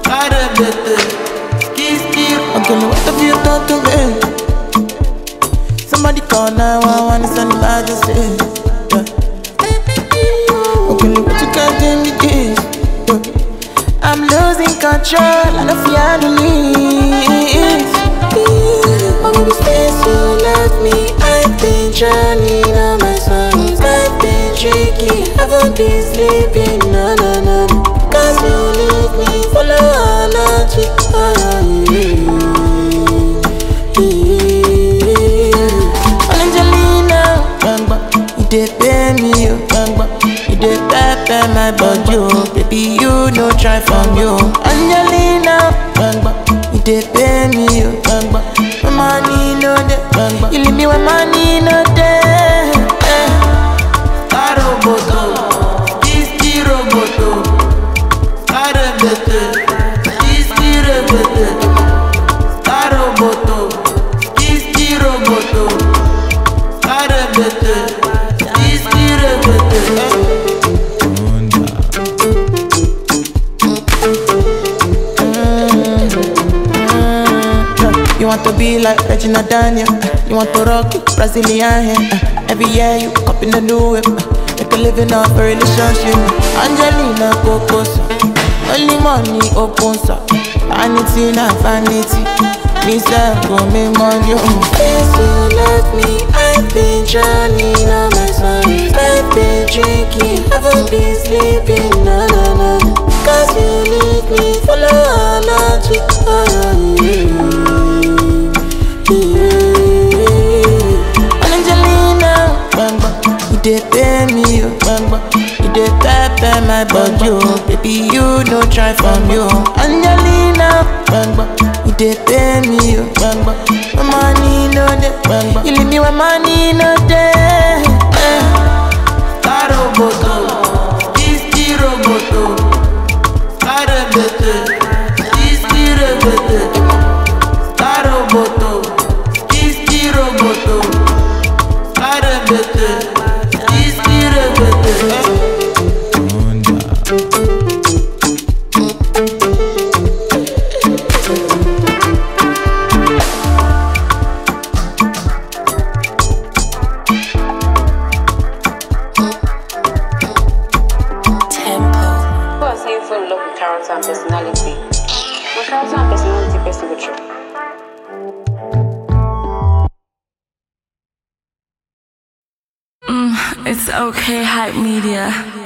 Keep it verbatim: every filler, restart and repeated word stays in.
Okay, now what have you done to me? Somebody call nine one one, it's an emergency. Yeah. Okay, now what you can do me this? Yeah. I'm losing control, I don't fear to leave. Oh baby, since you left me, I've been drowning on my songs. I've been tricky, haven't been sleeping, no, no, no. Cause you leave me, follow all that you are. Angelina, you dey pay me, you you dey pepper my body, oh. Baby, you no try from you. Angelina, you dey pay me, you my money no dey. You leave me when money no dey. Roboto, this the roboto, Roboto, this the roboto, Roboto, this the roboto, Roboto, this the roboto. You want to be like Regina Daniel, you want to rock Brazilian hair. Every year you up in the new whip, make a living off a relationship. Angelina Cocosa, only money opens up. Vanity na vanity, me say go make money. Since you left me, I've been drowning on my songs. I've been drinking, haven't been sleeping, no, no, no. Cause you leave me, follow all that you are. Angelina, you dey pay me, you you dey pepper my body, oh. Baby, you no try from you. Angelina, you dey pay me, you my money no dey. You leave me when money no dey. Roboto, this the roboto, Roboto, this the roboto, Roboto, this the roboto, Roboto, this the roboto. Character and personality. My character and personality best with you. Mm, it's okay, Hype Media.